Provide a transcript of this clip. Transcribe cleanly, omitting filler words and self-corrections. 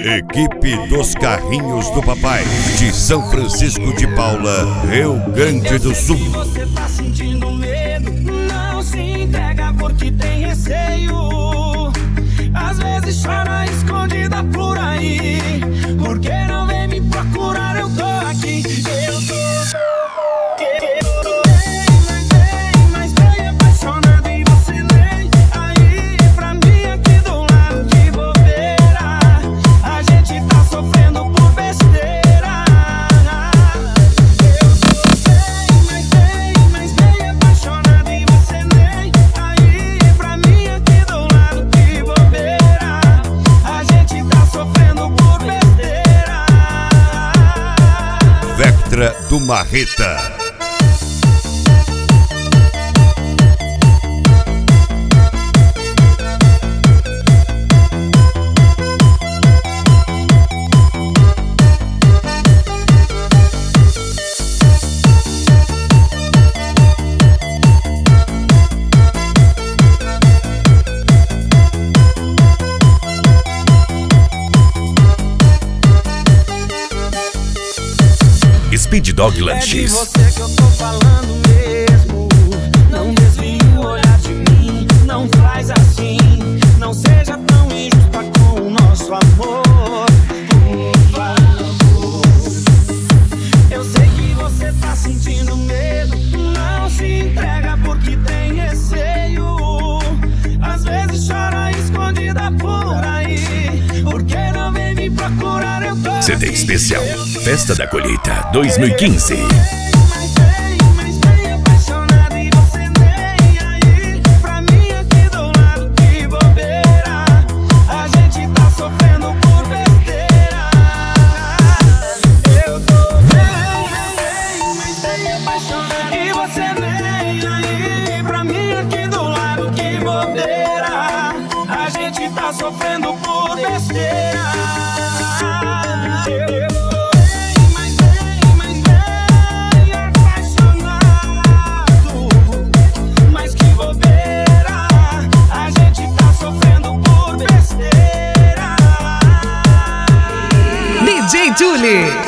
Equipe dos Carrinhos do Papai, de São Francisco de Paula, Rio Grande do Sul. Se você tá sentindo medo, não se entrega porque tem receio. Às vezes chora escondida por aí, porque não vem me procurar, eu tô aqui. Mas bem apaixonado e você nem aí pra mim aqui do lado de bobeira. A gente tá sofrendo por besteira. Eu tô mas bem apaixonado e você nem aí pra mim aqui do lado de bobeira. A gente tá sofrendo por besteira. Vectra do Marreta. Speed Dog Lanches. É de você que eu tô falando mesmo. Não desvie o olhar de mim. Não faz assim. Não seja tão injusta com o nosso amor. Por favor. Eu sei que você tá sentindo medo. Não se entrega porque tem receio. Às vezes chora escondida por aí, porque não vem me procurar, eu tô CD especial Festa da Colheita 2015. Mas bem apaixonado e você nem aí pra mim aqui do lado de bobeira. A gente tá sofrendo por besteira. Eu tô mas bem apaixonado e você nem aí pra mim aqui do lado de bobeira. A gente tá sofrendo por besteira. DJ Julie.